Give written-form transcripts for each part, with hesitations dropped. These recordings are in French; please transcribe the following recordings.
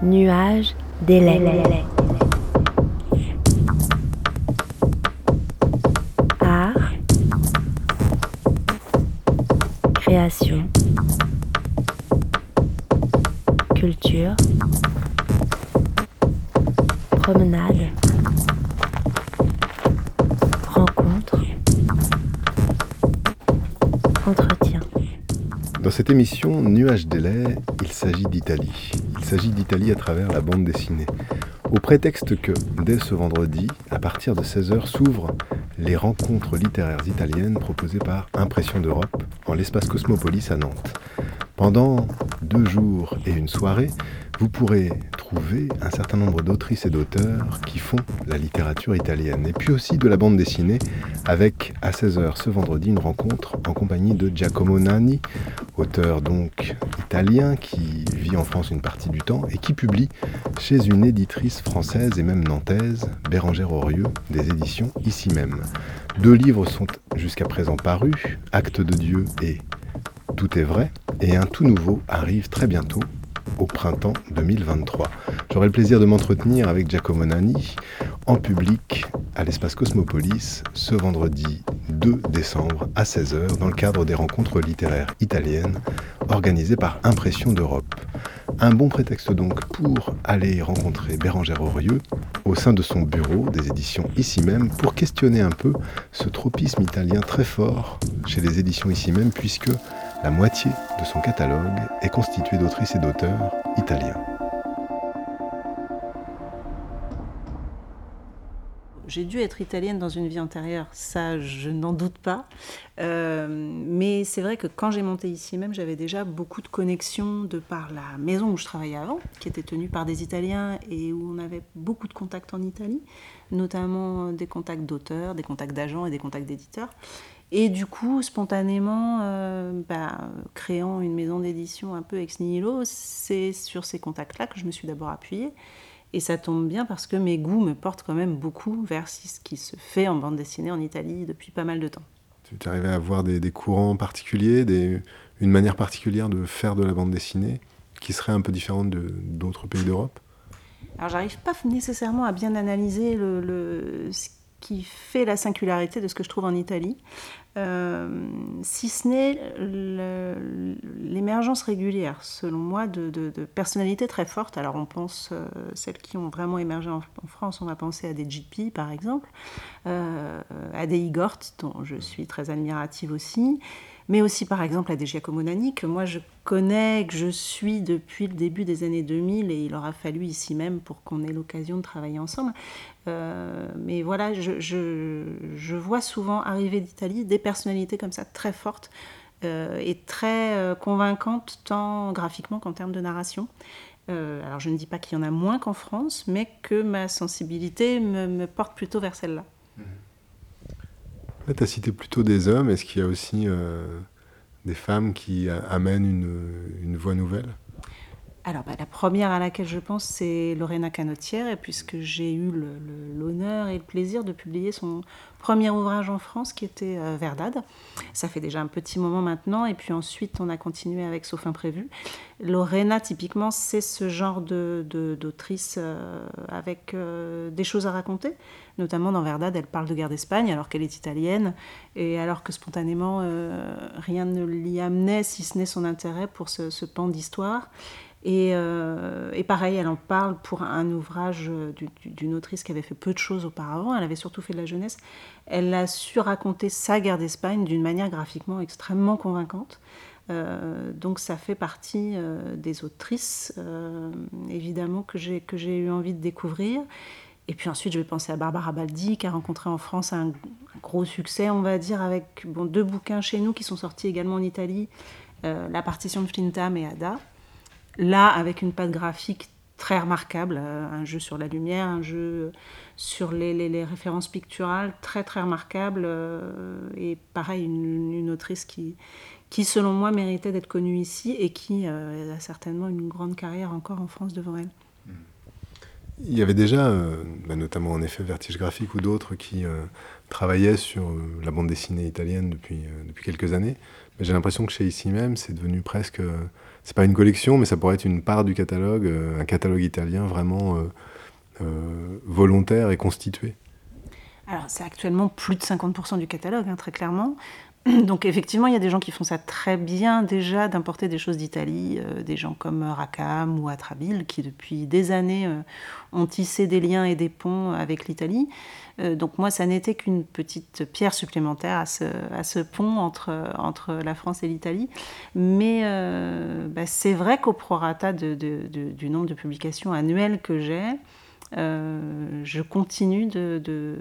Nuages d'élèves. Art, création, culture, promenade, rencontre, entretien. Dans cette émission Nuages des laits, il s'agit d'Italie. Il s'agit d'Italie à travers la bande dessinée. Au prétexte que, dès ce vendredi, à partir de 16h, s'ouvrent les rencontres littéraires italiennes proposées par Impression d'Europe en l'espace Cosmopolis à Nantes. Pendant 2 jours et une soirée, vous pourrez trouver un certain nombre d'autrices et d'auteurs qui font la littérature italienne. Et puis aussi de la bande dessinée avec, à 16h ce vendredi, une rencontre en compagnie de Giacomo Nani, auteur donc italien qui vit en France une partie du temps et qui publie chez une éditrice française et même nantaise, Bérengère Aurieux, des éditions Ici même. 2 livres sont jusqu'à présent parus, Actes de Dieu et Tout est vrai, et un tout nouveau arrive très bientôt, au printemps 2023. J'aurai le plaisir de m'entretenir avec Giacomo Nani en public à l'espace Cosmopolis ce vendredi 2 décembre à 16h dans le cadre des rencontres littéraires italiennes organisées par Impression d'Europe. Un bon prétexte donc pour aller rencontrer Bérengère Aurieux au sein de son bureau des éditions Ici même pour questionner un peu ce tropisme italien très fort chez les éditions Ici même puisque la moitié de son catalogue est constituée d'autrices et d'auteurs italiens. J'ai dû être italienne dans une vie antérieure, ça je n'en doute pas. Mais c'est vrai que quand j'ai monté Ici même, j'avais déjà beaucoup de connexions de par la maison où je travaillais avant, qui était tenue par des Italiens et où on avait beaucoup de contacts en Italie, notamment des contacts d'auteurs, des contacts d'agents et des contacts d'éditeurs. Et du coup, spontanément, créant une maison d'édition un peu ex nihilo, c'est sur ces contacts-là que je me suis d'abord appuyée. Et ça tombe bien parce que mes goûts me portent quand même beaucoup vers ce qui se fait en bande dessinée en Italie depuis pas mal de temps. Tu arrivais à avoir des courants particuliers, une manière particulière de faire de la bande dessinée qui serait un peu différente d'autres pays d'Europe ? Alors j'arrive pas nécessairement à bien analyser ce qui fait la singularité de ce que je trouve en Italie, si ce n'est l'émergence régulière, selon moi, de personnalités très fortes. Alors on pense, celles qui ont vraiment émergé en France, on va penser à des JP par exemple, à des Igort, dont je suis très admirative aussi, mais aussi par exemple à des Giacomo Nani, que moi je connais, que je suis depuis le début des années 2000, et il aura fallu Ici même pour qu'on ait l'occasion de travailler ensemble. Mais voilà, je vois souvent arriver d'Italie des personnalités comme ça, très fortes et très convaincantes, tant graphiquement qu'en termes de narration. Alors je ne dis pas qu'il y en a moins qu'en France, mais que ma sensibilité me porte plutôt vers celle-là. Là, tu as cité plutôt des hommes. Est-ce qu'il y a aussi des femmes qui amènent une voix nouvelle ? Alors, la première à laquelle je pense, c'est Lorena Canotière, et puisque j'ai eu l'honneur et le plaisir de publier son premier ouvrage en France, qui était Verdad. Ça fait déjà un petit moment maintenant, et puis ensuite, on a continué avec Sauf imprévu. Lorena, typiquement, c'est ce genre d'autrice avec des choses à raconter. Notamment dans Verdad, elle parle de guerre d'Espagne, alors qu'elle est italienne, et alors que spontanément, rien ne l'y amenait, si ce n'est son intérêt pour ce pan d'histoire. Et pareil, elle en parle pour un ouvrage d'une autrice qui avait fait peu de choses auparavant. Elle avait surtout fait de la jeunesse. Elle a su raconter sa guerre d'Espagne d'une manière graphiquement extrêmement convaincante. Donc ça fait partie des autrices, évidemment, que j'ai eu envie de découvrir. Et puis ensuite, je vais penser à Barbara Baldi, qui a rencontré en France un gros succès, on va dire, avec 2 bouquins chez nous qui sont sortis également en Italie, La partition de Flintam et Ada. Là, avec une patte graphique très remarquable, un jeu sur la lumière, un jeu sur les références picturales, très très remarquable, et pareil, une autrice qui, selon moi, méritait d'être connue ici et qui a certainement une grande carrière encore en France devant elle. Il y avait déjà, notamment en effet Vertige Graphique ou d'autres qui travaillaient sur la bande dessinée italienne depuis quelques années. Mais j'ai l'impression que chez Ici Même, c'est devenu presque... c'est pas une collection, mais ça pourrait être une part du catalogue, un catalogue italien vraiment volontaire et constitué. Alors, c'est actuellement plus de 50% du catalogue, très clairement. Donc, effectivement, il y a des gens qui font ça très bien déjà, d'importer des choses d'Italie, des gens comme Rackham ou Atrabile, qui depuis des années ont tissé des liens et des ponts avec l'Italie. Donc, moi, ça n'était qu'une petite pierre supplémentaire à ce pont entre la France et l'Italie. Mais c'est vrai qu'au prorata du nombre de publications annuelles que j'ai, je continue de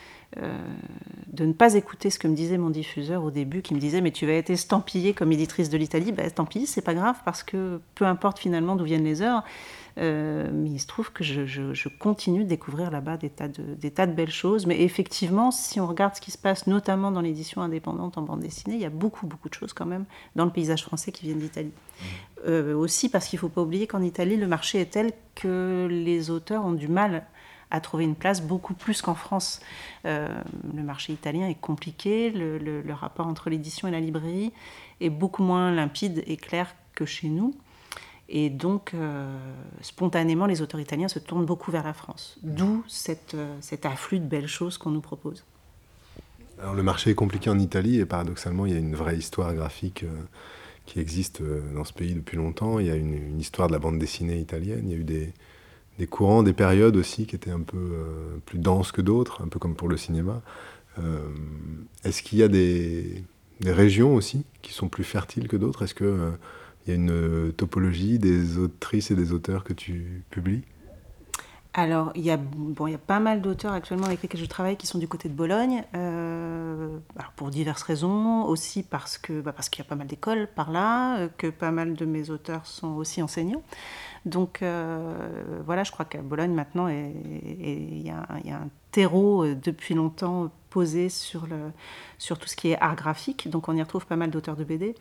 ne pas écouter ce que me disait mon diffuseur au début, qui me disait « mais tu vas être estampillée comme éditrice de l'Italie ». Tant pis, c'est pas grave, parce que peu importe finalement d'où viennent les heures, mais il se trouve que je continue de découvrir là-bas des tas de belles choses. Mais effectivement, si on regarde ce qui se passe notamment dans l'édition indépendante en bande dessinée, il y a beaucoup de choses quand même dans le paysage français qui viennent d'Italie. Aussi parce qu'il ne faut pas oublier qu'en Italie, le marché est tel que les auteurs ont du mal à trouver une place, beaucoup plus qu'en France. Le marché italien est compliqué, le rapport entre l'édition et la librairie est beaucoup moins limpide et clair que chez nous. Et donc, spontanément, les auteurs italiens se tournent beaucoup vers la France. D'où cet afflux de belles choses qu'on nous propose. Alors, le marché est compliqué en Italie et paradoxalement, il y a une vraie histoire graphique qui existe dans ce pays depuis longtemps. Il y a une histoire de la bande dessinée italienne. Il y a eu des courants, des périodes aussi qui étaient un peu plus denses que d'autres, un peu comme pour le cinéma. Est-ce qu'il y a des régions aussi qui sont plus fertiles que d'autres? Est-ce qu'il y a une topologie des autrices et des auteurs que tu publies? Alors, il y a pas mal d'auteurs actuellement avec lesquels je travaille qui sont du côté de Bologne, pour diverses raisons, aussi parce qu'il y a pas mal d'écoles par là, que pas mal de mes auteurs sont aussi enseignants. Donc je crois qu'à Bologne maintenant, il y a un terreau depuis longtemps posé sur tout ce qui est art graphique, donc on y retrouve pas mal d'auteurs de BD.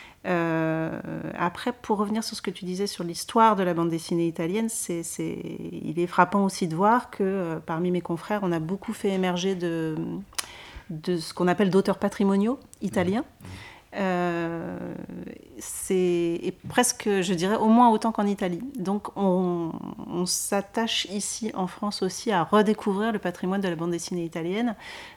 Après, pour revenir sur ce que tu disais sur l'histoire de la bande dessinée italienne, il est frappant aussi de voir que parmi mes confrères, on a beaucoup fait émerger de ce qu'on appelle d'auteurs patrimoniaux italiens. C'est presque, je dirais, au moins autant qu'en Italie. Donc on s'attache ici en France aussi à redécouvrir le patrimoine de la bande dessinée italienne.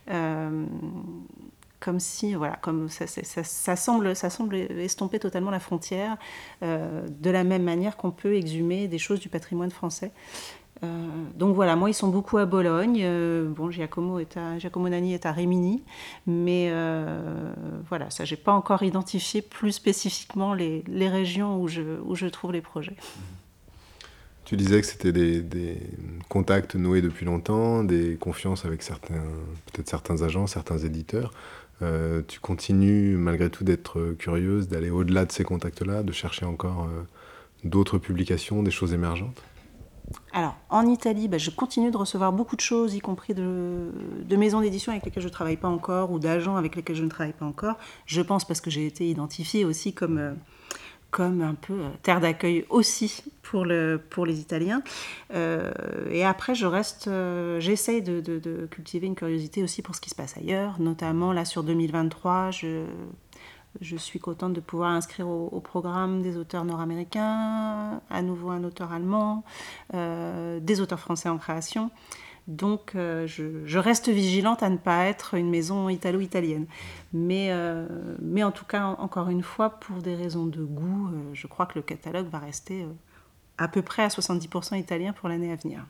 Comme si, comme ça semble estomper totalement la frontière, de la même manière qu'on peut exhumer des choses du patrimoine français. Donc voilà, moi ils sont beaucoup à Bologne. Giacomo Nani est à Rimini, mais ça, j'ai pas encore identifié plus spécifiquement les régions où je trouve les projets. Tu disais que c'était des contacts noués depuis longtemps, des confiances avec peut-être certains agents, certains éditeurs. Tu continues malgré tout d'être curieuse, d'aller au-delà de ces contacts-là, de chercher encore d'autres publications, des choses émergentes? Alors, en Italie, je continue de recevoir beaucoup de choses, y compris de maisons d'édition avec lesquelles je ne travaille pas encore, ou d'agents avec lesquels je ne travaille pas encore. Je pense parce que j'ai été identifiée aussi comme un peu terre d'accueil aussi pour les Italiens. Et après, j'essaye de cultiver une curiosité aussi pour ce qui se passe ailleurs, notamment là sur 2023, je suis contente de pouvoir inscrire au programme des auteurs nord-américains, à nouveau un auteur allemand, des auteurs français en création. Donc je reste vigilante à ne pas être une maison italo-italienne. Mais en tout cas, encore une fois, pour des raisons de goût, je crois que le catalogue va rester à peu près à 70% italien pour l'année à venir.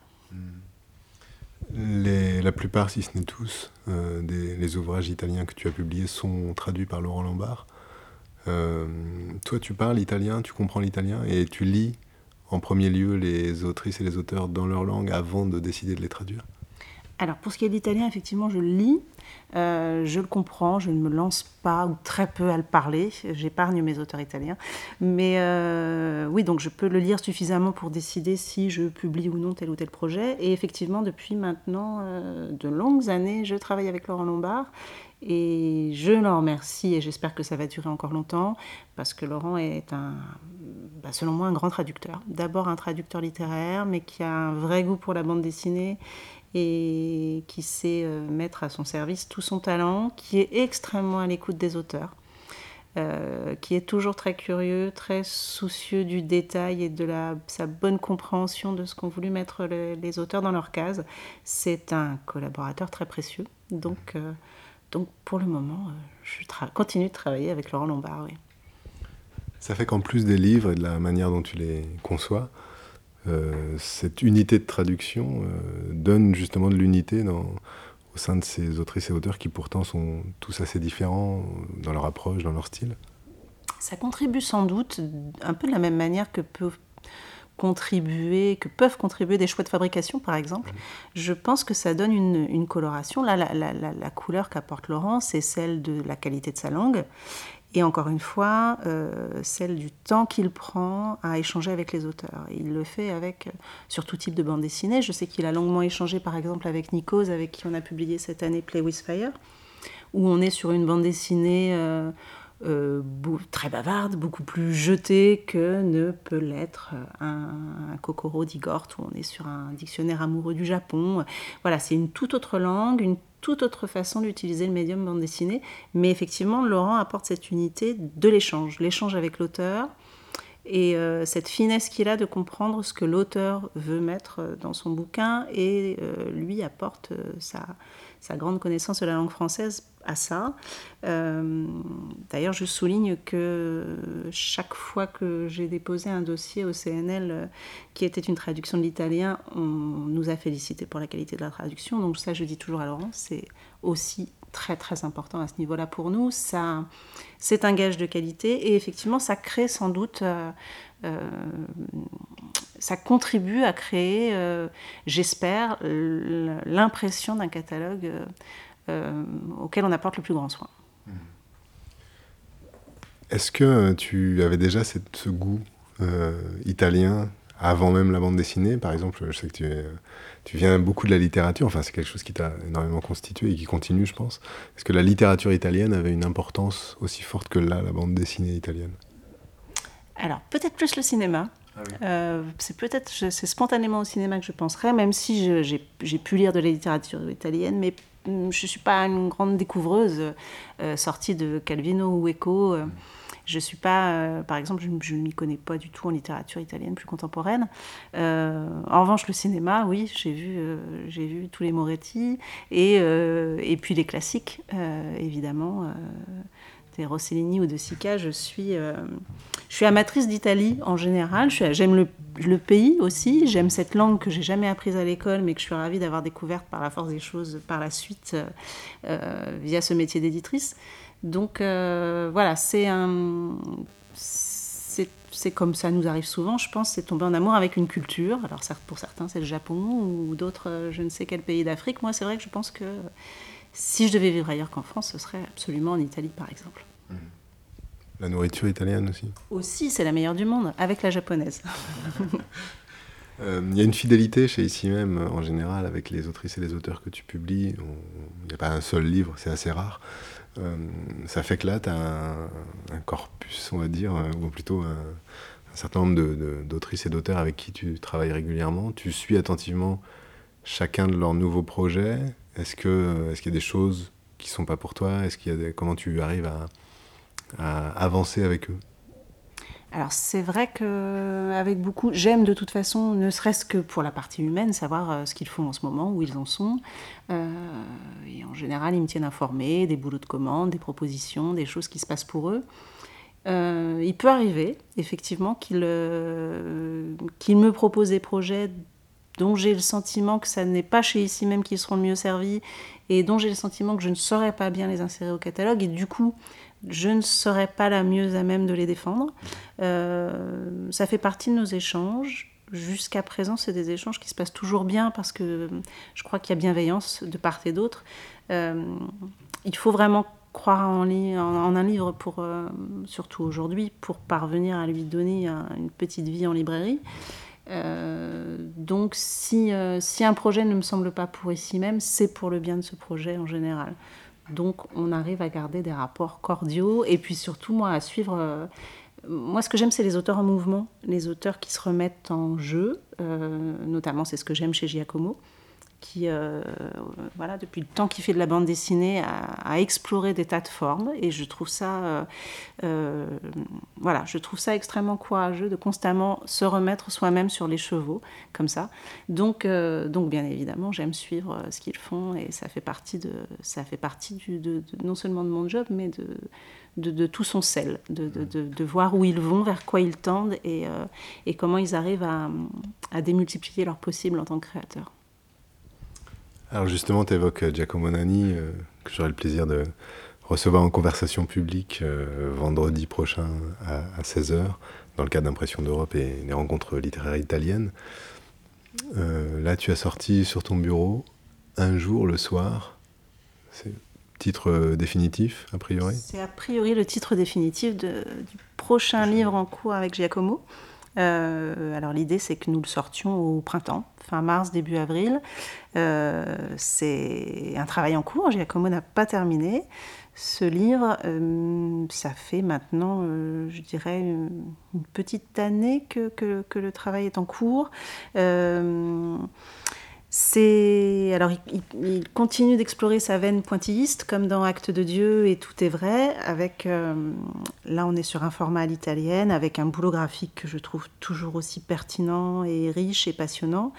La plupart, si ce n'est tous, les ouvrages italiens que tu as publiés sont traduits par Laurent Lombard. Toi, tu parles italien, tu comprends l'italien et tu lis en premier lieu les autrices et les auteurs dans leur langue avant de décider de les traduire? Alors, pour ce qui est de l'italien, effectivement, je le lis, je le comprends, je ne me lance pas ou très peu à le parler, j'épargne mes auteurs italiens. Mais oui, donc je peux le lire suffisamment pour décider si je publie ou non tel ou tel projet. Et effectivement, depuis maintenant de longues années, je travaille avec Laurent Lombard. Et je l'en remercie et j'espère que ça va durer encore longtemps parce que Laurent est un selon moi, un grand traducteur. D'abord un traducteur littéraire, mais qui a un vrai goût pour la bande dessinée et qui sait mettre à son service tout son talent, qui est extrêmement à l'écoute des auteurs, qui est toujours très curieux, très soucieux du détail et de sa bonne compréhension de ce qu'ont voulu mettre les auteurs dans leur case. C'est un collaborateur très précieux. Donc pour le moment, je continue de travailler avec Laurent Lombard. Oui. Ça fait qu'en plus des livres et de la manière dont tu les conçois, cette unité de traduction donne justement de l'unité au sein de ces autrices et auteurs qui pourtant sont tous assez différents dans leur approche, dans leur style. Ça contribue sans doute un peu de la même manière que peuvent contribuer des choix de fabrication, par exemple. Je pense que ça donne une coloration. Là, la couleur qu'apporte Laurent, c'est celle de la qualité de sa langue. Et encore une fois, celle du temps qu'il prend à échanger avec les auteurs. Et il le fait sur tout type de bande dessinée. Je sais qu'il a longuement échangé, par exemple, avec Nikos, avec qui on a publié cette année Play with Fire, où on est sur une bande dessinée très bavarde, beaucoup plus jetée que ne peut l'être un Kokoro d'Igort, où on est sur un dictionnaire amoureux du Japon. Voilà, c'est une toute autre langue, une toute autre façon d'utiliser le médium bande dessinée. Mais effectivement, Laurent apporte cette unité de l'échange avec l'auteur, et cette finesse qu'il a de comprendre ce que l'auteur veut mettre dans son bouquin, et lui apporte sa grande connaissance de la langue française à ça. D'ailleurs, je souligne que chaque fois que j'ai déposé un dossier au CNL qui était une traduction de l'italien, on nous a félicité pour la qualité de la traduction. Donc ça, je dis toujours à Laurent, c'est aussi très très important à ce niveau-là pour nous. Ça, c'est un gage de qualité, et effectivement, ça crée sans doute... ça contribue à créer, j'espère, l'impression d'un catalogue auquel on apporte le plus grand soin. Est-ce que tu avais déjà ce goût italien avant même la bande dessinée? Par exemple, je sais que tu viens beaucoup de la littérature, enfin c'est quelque chose qui t'a énormément constitué et qui continue, je pense. Est-ce que la littérature italienne avait une importance aussi forte que la bande dessinée italienne? Alors, peut-être plus le cinéma. Ah oui. C'est spontanément au cinéma que je penserais, même si j'ai pu lire de la littérature italienne, mais je ne suis pas une grande découvreuse sortie de Calvino ou Eco. Je suis pas, par exemple, je ne m'y connais pas du tout en littérature italienne plus contemporaine. En revanche, le cinéma, oui, j'ai vu tous les Moretti, et puis les classiques, évidemment. Des Rossellini ou de Sica, je suis amatrice d'Italie en général. J'aime le pays aussi, j'aime cette langue que j'ai jamais apprise à l'école, mais que je suis ravie d'avoir découverte par la force des choses par la suite via ce métier d'éditrice. Donc voilà, c'est comme ça nous arrive souvent, je pense, c'est tomber en amour avec une culture. Alors pour certains, c'est le Japon, ou d'autres, je ne sais quel pays d'Afrique. Moi, c'est vrai que je pense que si je devais vivre ailleurs qu'en France, ce serait absolument en Italie, par exemple. La nourriture italienne aussi. Aussi, c'est la meilleure du monde, avec la japonaise. Il y a une fidélité chez Ici Même, en général, avec les autrices et les auteurs que tu publies. Il n'y a pas un seul livre, c'est assez rare. Ça fait que là, tu as un corpus, on va dire, ou plutôt un certain nombre d'autrices et d'auteurs avec qui tu travailles régulièrement. Tu suis attentivement chacun de leurs nouveaux projets. Est-ce qu'il y a des choses qui ne sont pas pour toi? Comment tu arrives à avancer avec eux? Alors c'est vrai qu'avec beaucoup, j'aime de toute façon, ne serait-ce que pour la partie humaine, savoir ce qu'ils font en ce moment, où ils en sont. Et en général, ils me tiennent informée des boulots de commande, des propositions, des choses qui se passent pour eux. Il peut arriver, effectivement, qu'ils me proposent des projets dont j'ai le sentiment que ça n'est pas chez Ici Même qu'ils seront le mieux servis, et dont j'ai le sentiment que je ne saurais pas bien les insérer au catalogue, et du coup, je ne serais pas la mieux à même de les défendre. Ça fait partie de nos échanges. Jusqu'à présent, c'est des échanges qui se passent toujours bien, parce que je crois qu'il y a bienveillance de part et d'autre. Il faut vraiment croire en un livre, surtout aujourd'hui, pour parvenir à lui donner une petite vie en librairie. Donc si un projet ne me semble pas pour Ici Même, c'est pour le bien de ce projet en général. Donc on arrive à garder des rapports cordiaux, et puis surtout moi à suivre Moi, ce que j'aime, c'est les auteurs en mouvement, les auteurs qui se remettent en jeu. Notamment, c'est ce que j'aime chez Giacomo, qui, voilà, depuis le temps qu'il fait de la bande dessinée, a exploré des tas de formes. Et je trouve ça, voilà, je trouve ça extrêmement courageux de constamment se remettre soi-même sur les chevaux, comme ça. Donc bien évidemment, j'aime suivre ce qu'ils font, et ça fait partie non seulement de mon job, mais de tout son sel, de voir où ils vont, vers quoi ils tendent, et comment ils arrivent à démultiplier leurs possibles en tant que créateurs. Alors justement, tu évoques Giacomo Nani, que j'aurai le plaisir de recevoir en conversation publique vendredi prochain à 16h, dans le cadre d'Impression d'Europe et des rencontres littéraires italiennes. Là, tu as sorti sur ton bureau Un jour le soir. C'est le titre définitif, a priori? C'est a priori le titre définitif du prochain livre en cours avec Giacomo. Alors l'idée, c'est que nous le sortions au printemps, fin mars, début avril. C'est un travail en cours, Giacomo n'a pas terminé. Ce livre, ça fait maintenant, je dirais, une petite année que le travail est en cours. Alors, il continue d'explorer sa veine pointilliste, comme dans Actes de Dieu et Tout est vrai, avec, là on est sur un format à l'italienne, avec un boulot graphique que je trouve toujours aussi pertinent et riche et passionnant,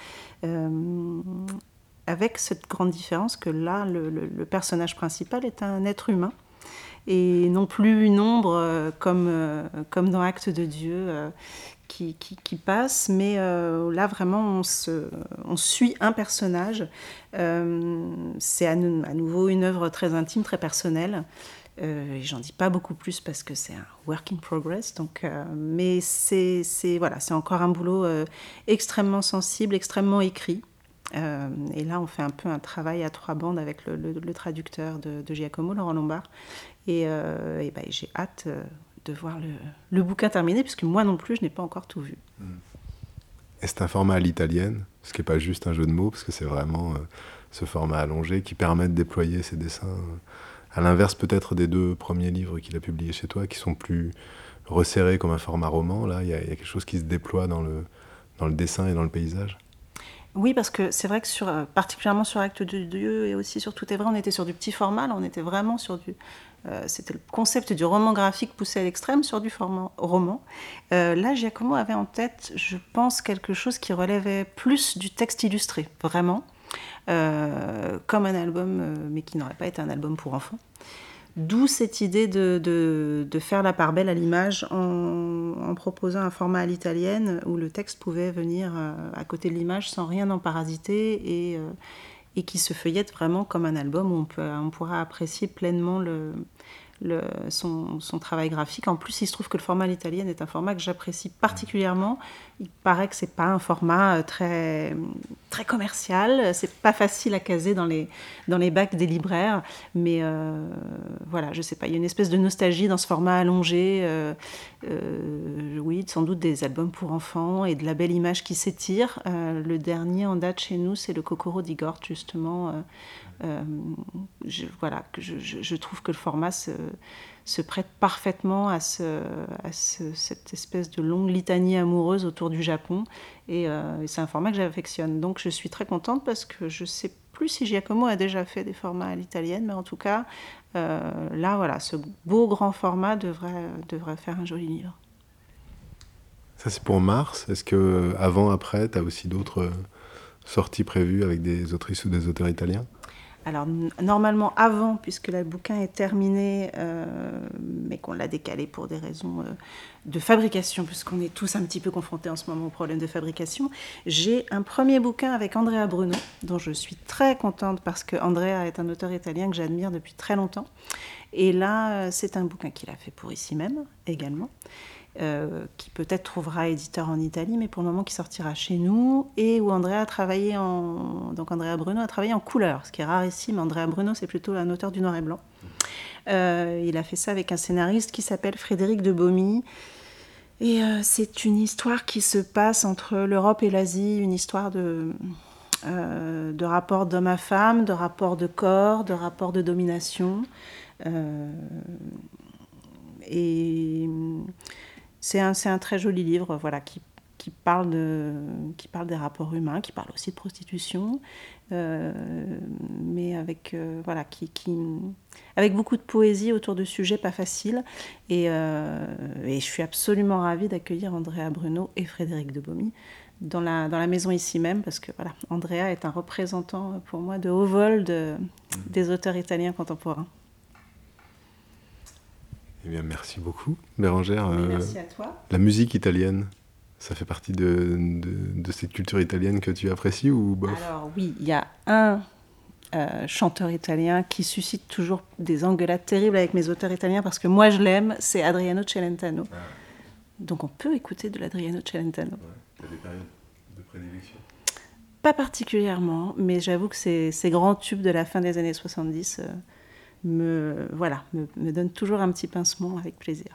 avec cette grande différence que là, le personnage principal est un être humain, et non plus une ombre comme dans Actes de Dieu, qui passe, mais là vraiment on suit un personnage. C'est à nouveau une œuvre très intime, très personnelle. J'en dis pas beaucoup plus parce que c'est un work in progress, donc, mais c'est encore un boulot extrêmement sensible, extrêmement écrit. Et là on fait un peu un travail à trois bandes avec le traducteur de Giacomo, Laurent Lombard, et j'ai hâte de voir le bouquin terminé, puisque moi non plus, je n'ai pas encore tout vu. Et c'est un format à l'italienne, ce qui n'est pas juste un jeu de mots, parce que c'est vraiment ce format allongé qui permet de déployer ses dessins, à l'inverse peut-être des 2 premiers livres qu'il a publiés chez toi, qui sont plus resserrés comme un format roman. Là, il y a quelque chose qui se déploie dans le dessin et dans le paysage. Oui, parce que c'est vrai que particulièrement sur Actes de Dieu et aussi sur Tout est vrai, on était sur du petit format. Là, on était vraiment sur c'était le concept du roman graphique poussé à l'extrême sur du format roman. Là, Giacomo avait en tête, je pense, quelque chose qui relevait plus du texte illustré, vraiment, comme un album, mais qui n'aurait pas été un album pour enfants. D'où cette idée de faire la part belle à l'image en proposant un format à l'italienne où le texte pouvait venir à côté de l'image sans rien en parasiter, et qui se feuillette vraiment comme un album où on pourra apprécier pleinement son travail graphique. En plus, il se trouve que le format à l'italienne est un format que j'apprécie particulièrement. Il paraît que c'est pas un format très, très commercial, c'est pas facile à caser dans les bacs des libraires, mais voilà, je sais pas, il y a une espèce de nostalgie dans ce format allongé, oui, sans doute des albums pour enfants et de la belle image qui s'étire. Le dernier en date chez nous, c'est le Kokoro d'Igor, justement. Je trouve que le format se prête parfaitement à cette espèce de longue litanie amoureuse autour du Japon, et c'est un format que j'affectionne. Donc je suis très contente, parce que je ne sais plus si Giacomo a déjà fait des formats à l'italienne, mais en tout cas, là, voilà, ce beau grand format devrait faire un joli livre. Ça, c'est pour mars. Est-ce que avant, après, tu as aussi d'autres sorties prévues avec des autrices ou des auteurs italiens? Alors, normalement avant, puisque le bouquin est terminé, mais qu'on l'a décalé pour des raisons de fabrication, puisqu'on est tous un petit peu confrontés en ce moment aux problèmes de fabrication, j'ai un premier bouquin avec Andrea Bruno, dont je suis très contente, parce que Andrea est un auteur italien que j'admire depuis très longtemps. Et là, c'est un bouquin qu'il a fait pour Ici Même, également. Qui peut-être trouvera éditeur en Italie, mais pour le moment qui sortira chez nous, et où Andrea Bruno a travaillé en couleur, ce qui est rarissime. Andrea Bruno, c'est plutôt un auteur du noir et blanc. Il a fait ça avec un scénariste qui s'appelle Frédéric de Bomy, et c'est une histoire qui se passe entre l'Europe et l'Asie, une histoire de rapports d'homme à femme, de rapports de corps, de rapports de domination, et C'est un très joli livre, voilà, qui parle des rapports humains, qui parle aussi de prostitution, mais avec beaucoup de poésie autour de sujets pas faciles. Et je suis absolument ravie d'accueillir Andrea Bruno et Frédéric Debomy dans la maison ici même, parce que voilà, Andrea est un représentant pour moi de haut vol des auteurs italiens contemporains. Eh bien, merci beaucoup, Bérengère. Merci à toi. La musique italienne, ça fait partie de cette culture italienne que tu apprécies ou bof? Alors oui, il y a un chanteur italien qui suscite toujours des engueulades terribles avec mes auteurs italiens, parce que moi je l'aime, c'est Adriano Celentano. Ah. Donc on peut écouter de l'Adriano Celentano. Ouais. Tu as des périodes de prédilection? Pas particulièrement, mais j'avoue que ces grands tubes de la fin des années 70 me donnent toujours un petit pincement, avec plaisir.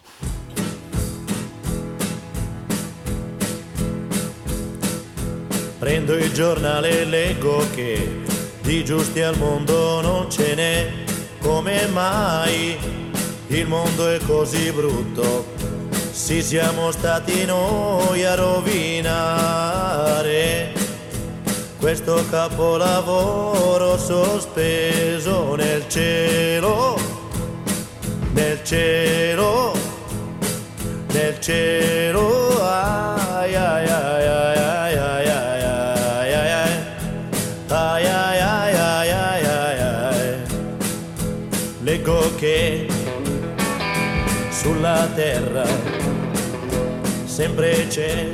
Prendo il giornale e leggo che di giusti al mondo non ce n'è, come mai il mondo è così brutto, sì siamo stati noi a rovinare questo capolavoro sospeso nel cielo, nel cielo, nel cielo, ai ai ai ai ai ai ai ai ai ai ai ai ai ai ai. Leggo che sulla terra sempre c'è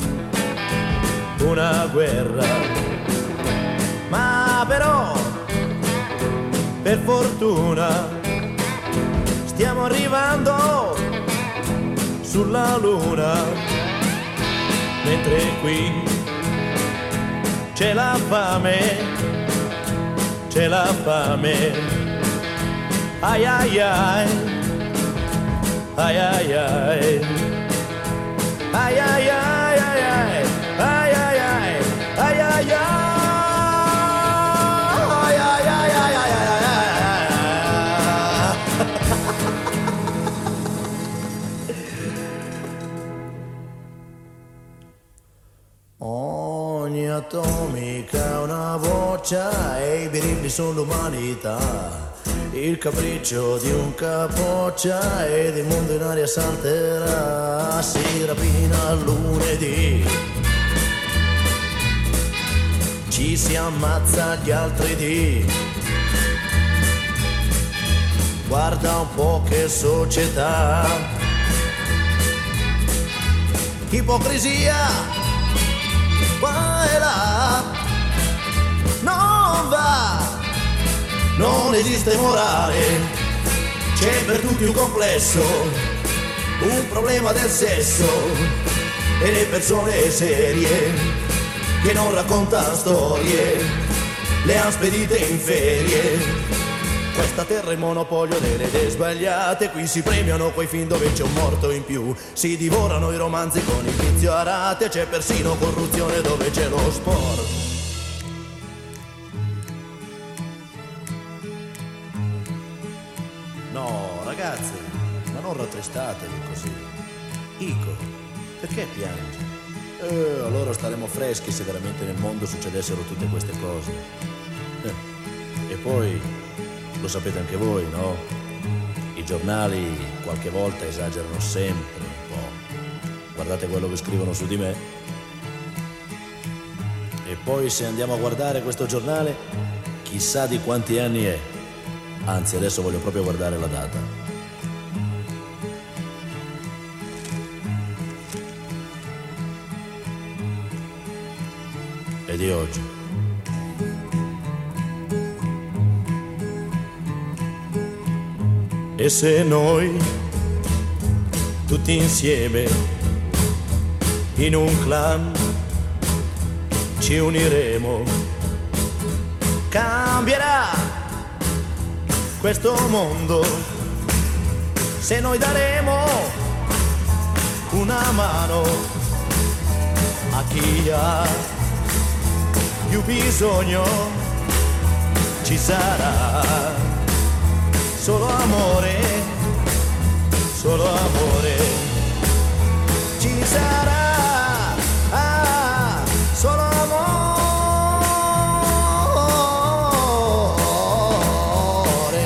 una guerra, ma però per fortuna stiamo arrivando sulla luna, mentre qui c'è la fame, c'è la fame, ai ai ai, ai ai ai, ai ai ai ai ai, ai ai ai, ai ai ai. Ogni atomica ha una voce e i birilli sono l'umanità, il capriccio di un capoccia ed il mondo in aria salterà, si rapina lunedì, ci si ammazza gli altri dì, guarda un po' che società, ipocrisia qua e là, non va, non esiste morale, c'è per tutti un complesso, un problema del sesso e le persone serie che non raccontano storie, le han spedite in ferie. Questa terra è il monopolio delle idee sbagliate, qui si premiano quei film dove c'è un morto in più, si divorano i romanzi con il vizio a rate, c'è persino corruzione dove c'è lo sport. No, ragazzi, ma non rattristatevi così. Ico, perché piangi? Allora staremo freschi se veramente nel mondo succedessero tutte queste cose. E poi lo sapete anche voi, no? I giornali qualche volta esagerano sempre un po'. Guardate quello che scrivono su di me. E poi se andiamo a guardare questo giornale, chissà di quanti anni è. Anzi, adesso voglio proprio guardare la data. È di oggi. E se noi, tutti insieme, in un clan, ci uniremo, cambierà questo mondo, se noi daremo una mano a chi ha più bisogno, ci sarà solo amore, solo amore, sarà solo amore.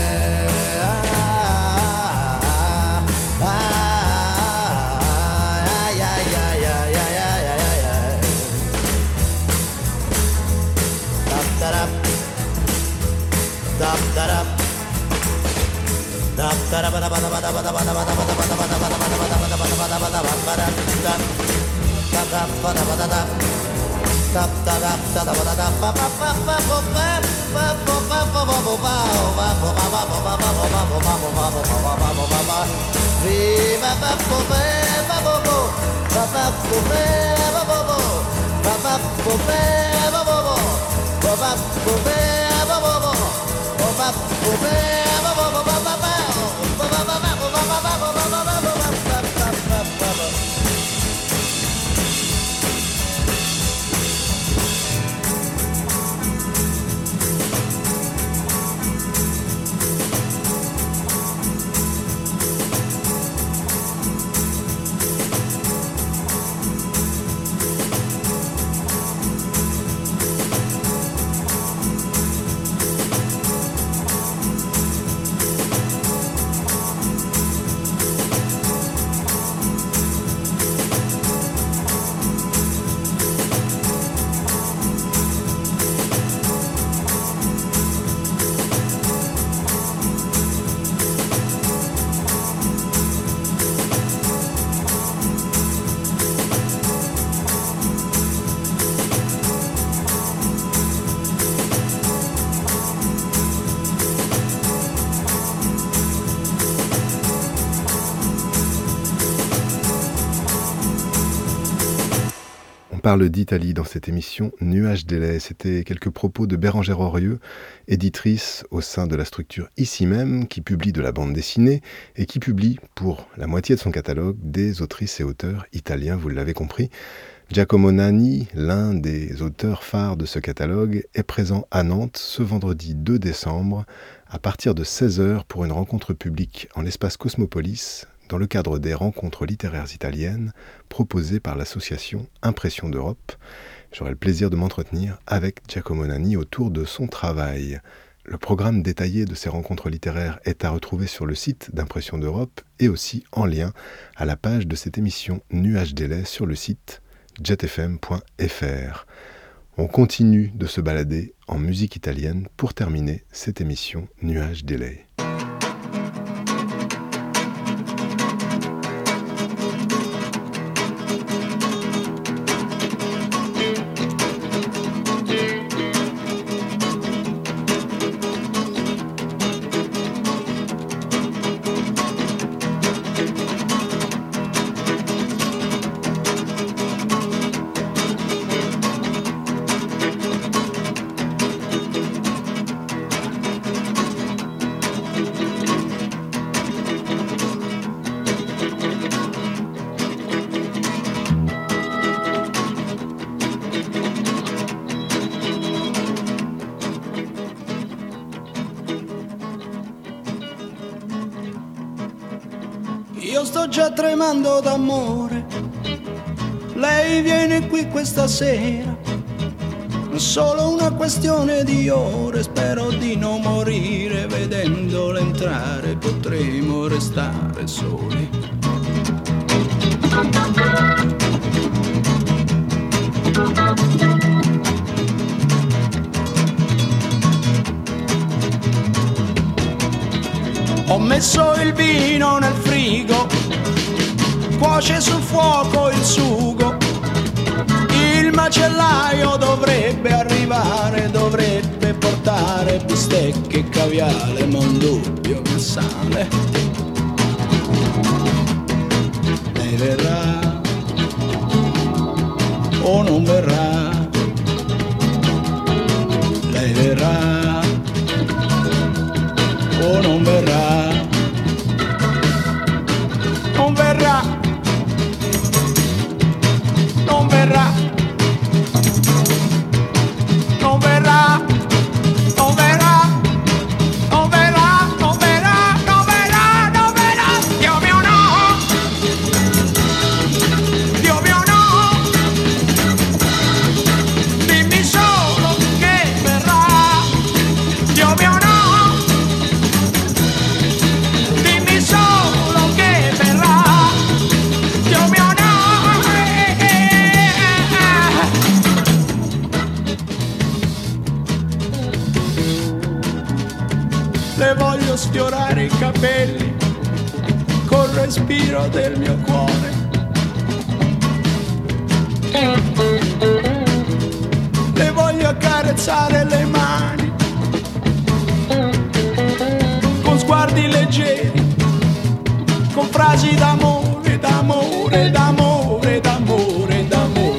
Parle d'Italie dans cette émission Nuages des laits. C'était quelques propos de Bérengère Aurieux, éditrice au sein de la structure Ici Même, qui publie de la bande dessinée et qui publie pour la moitié de son catalogue des autrices et auteurs italiens, vous l'avez compris. Giacomo Nani, l'un des auteurs phares de ce catalogue, est présent à Nantes ce vendredi 2 décembre à partir de 16h pour une rencontre publique en l'espace Cosmopolis, dans le cadre des rencontres littéraires italiennes proposées par l'association Impression d'Europe. J'aurai le plaisir de m'entretenir avec Giacomo Nani autour de son travail. Le programme détaillé de ces rencontres littéraires est à retrouver sur le site d'Impression d'Europe et aussi en lien à la page de cette émission Nuages des laits sur le site jetfm.fr. On continue de se balader en musique italienne pour terminer cette émission Nuages des laits. Io sto già tremando d'amore, lei viene qui questa sera, è solo una questione di ore, spero di non morire vedendola entrare, potremo restare soli. Ho messo il vino nel frigo, cuoce sul fuoco il sugo, il macellaio dovrebbe arrivare, dovrebbe portare bistecche e caviale, ma un dubbio mi sale. Lei verrà o non verrà? Lei verrà o non verrà? Non verrà, non verrà, non verrà, non verrà, non verrà, non verrà, non verrà, non verrà, Dio mio no. voglio sfiorare i capelli col respiro del mio cuore. Le voglio accarezzare le mani con sguardi leggeri, con frasi d'amore, d'amore, d'amore, d'amore, d'amore.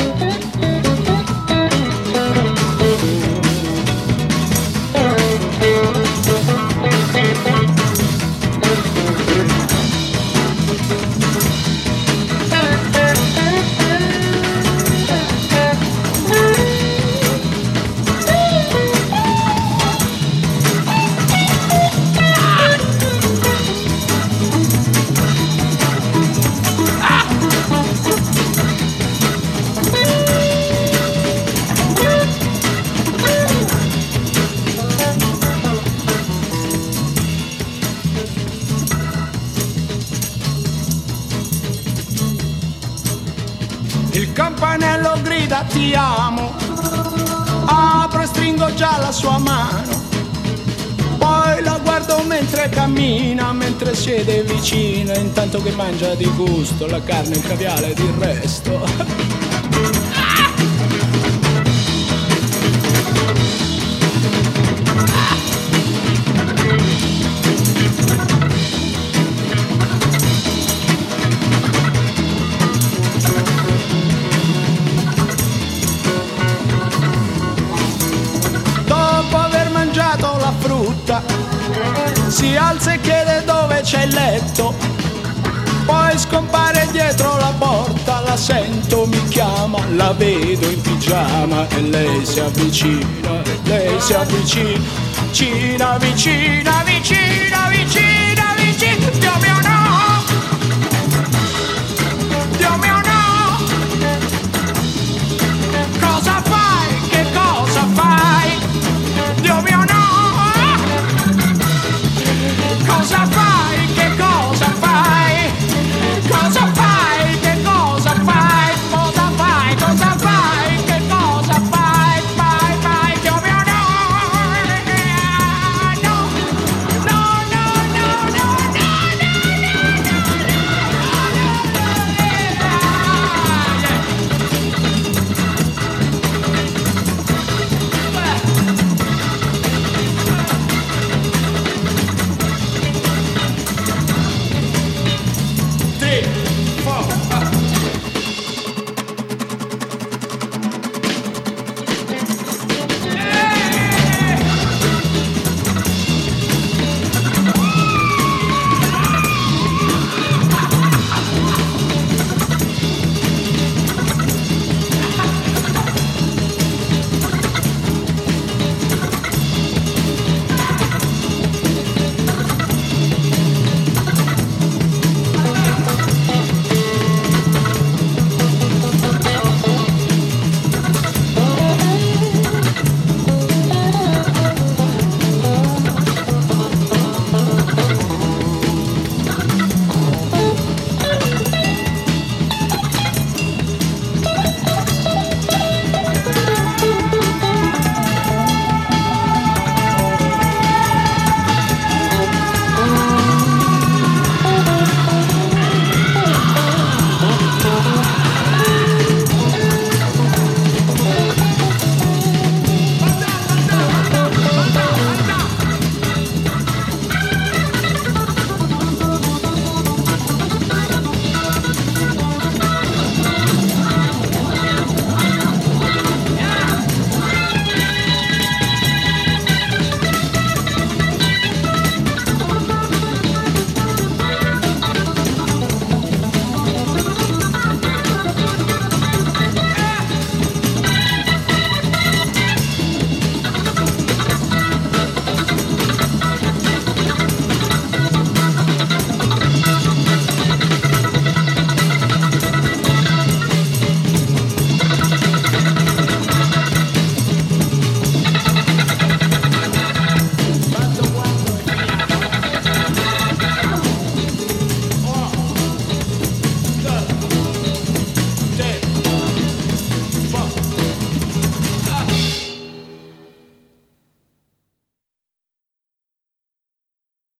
Il campanello grida ti amo, apro e stringo già la sua mano, poi la guardo mentre cammina, mentre siede vicino, intanto che mangia di gusto la carne, il caviale ed il resto. Si alza e chiede dove c'è il letto, poi scompare dietro la porta, la sento, mi chiama, la vedo in pigiama e lei si avvicina, vicina, vicina, vicina.